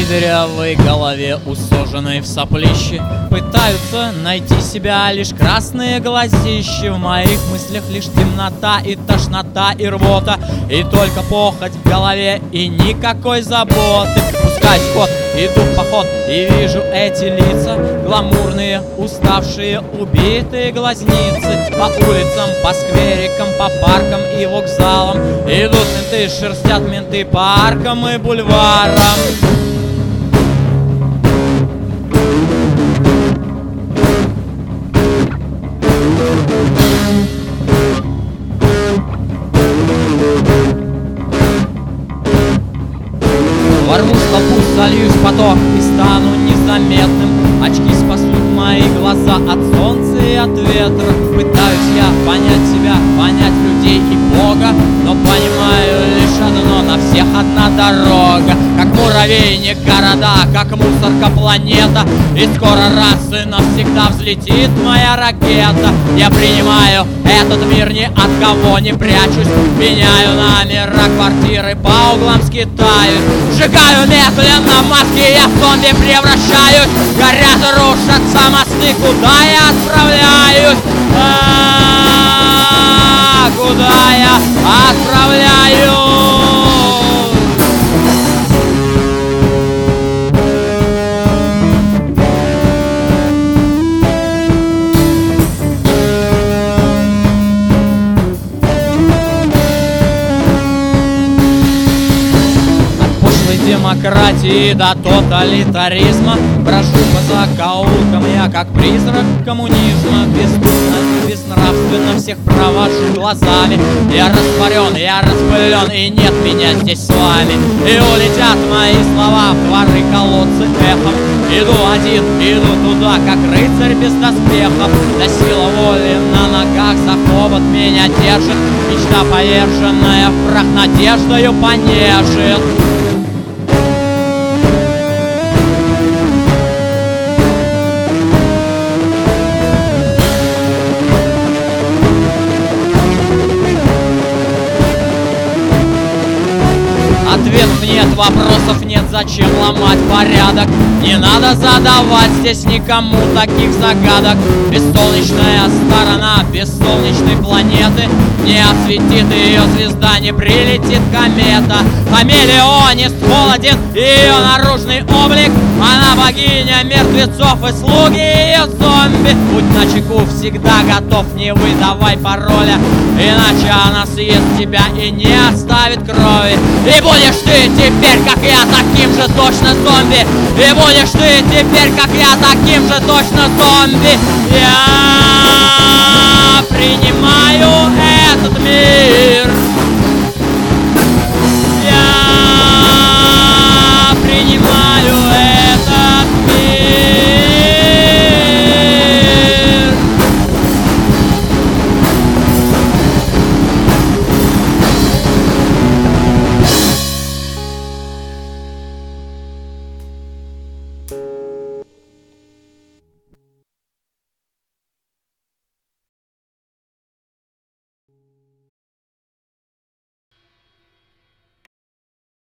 кудрявой голове, усоженной в соплище, пытаются найти себя лишь красные глазища. В моих мыслях лишь темнота и тошнота и рвота, и только похоть в голове и никакой заботы. Пускай скот, иду в поход и вижу эти лица, гламурные, уставшие, убитые глазницы. По улицам, по скверикам, по паркам и вокзалам идут менты, шерстят менты по аркам и бульварам. Ворвусь в толпу, сольюсь в поток и стану незаметным. Очки спасут мои глаза от солнца и от ветра. Пытаюсь я понять себя, понять людей и Бога, но понимаю лишь одно: на всех одна дорога. Как муравейник города, как мусорка планета, и скоро раз и навсегда взлетит моя ракета. Я принимаю этот мир, ни от кого не прячусь, меняю номера квартиры, по углам скитаюсь, сжигаю медленно маски, я в зомби превращаюсь. Горят, рушатся мосты, куда я отправляюсь? Куда я отправляюсь? Демократии до тоталитаризма брожу по закоулкам я, как призрак коммунизма. Бездумно и безнравственно всех провожу глазами. Я растворен, я распылен, и нет меня здесь с вами. И улетят мои слова в дворы, колодцы эхом. Иду один, иду туда, как рыцарь без доспехов. Да сила воли на ногах за хобот меня держит. Мечта поверженная в прах надеждою понежит. Ответов нет, вопросов нет, зачем ломать порядок? Не надо задавать здесь никому таких загадок. Бессолнечная сторона бессолнечной планеты не осветит ее звезда, не прилетит комета. Хамелеонист холоден ее наружный облик, она богиня мертвецов и слуги ее зомби. Будь начеку, всегда готов, не выдавай пароля, иначе она съест тебя и не оставит крови. И будешь ты теперь, как я, таким же точно зомби. И будешь ты теперь, как я, таким же точно зомби. Я принимаю этот мир.